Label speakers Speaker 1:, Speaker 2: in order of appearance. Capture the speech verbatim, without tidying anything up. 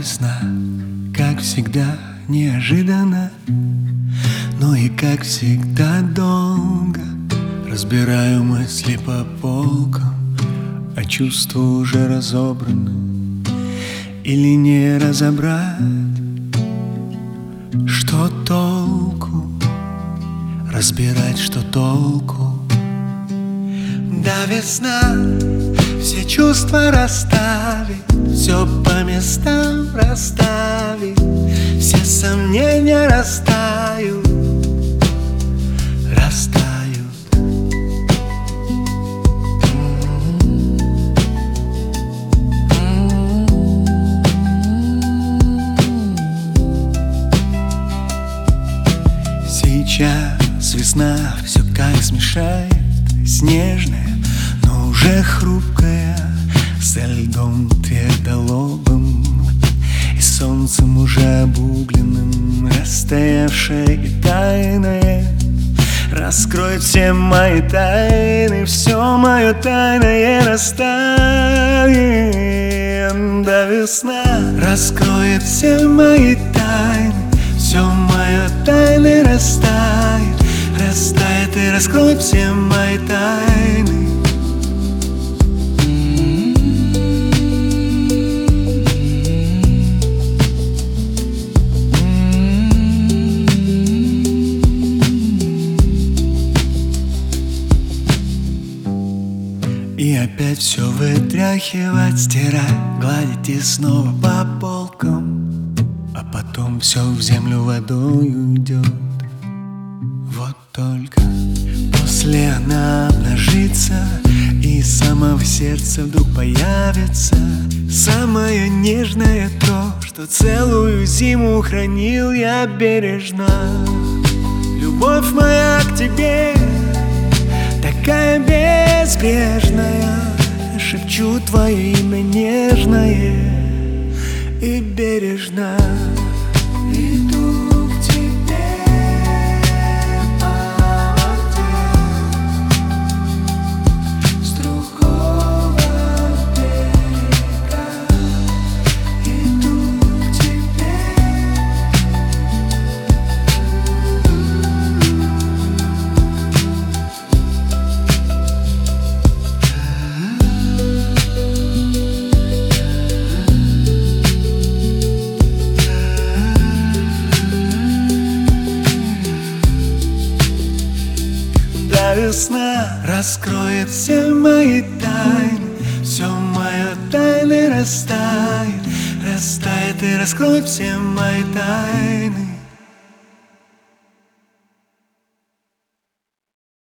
Speaker 1: весна, как всегда, неожиданно, но и как всегда долго. Разбираю мысли по полкам, а чувства уже разобраны. Или не разобрать, что толку? Разбирать, что толку? Да, весна, все чувства расставить, все по местам расставить, все сомнения растают, растают. Сейчас весна все как смешает, снежная, но уже хрупкая, со льдом твердолобым и солнцем уже обугленным, растаявшее и тайное. Раскроет все мои тайны, все мое тайное растает. Да, весна раскроет все мои тайны, все мое тайны растает, растает и раскроет все мои тайны. И опять все вытряхивать, стирать, гладить и снова по полкам, а потом все в землю водой уйдет. Вот только после она обнажится, и из самого сердца вдруг появится самое нежное то, что целую зиму хранил я бережно. Любовь моя к тебе такая безбрежная, шепчу твое имя нежное и бережно. Иду к тебе по воде с другого берега. Иду к тебе. Весна раскроет все мои тайны, все мое тайны растает, растает и раскроет все мои тайны.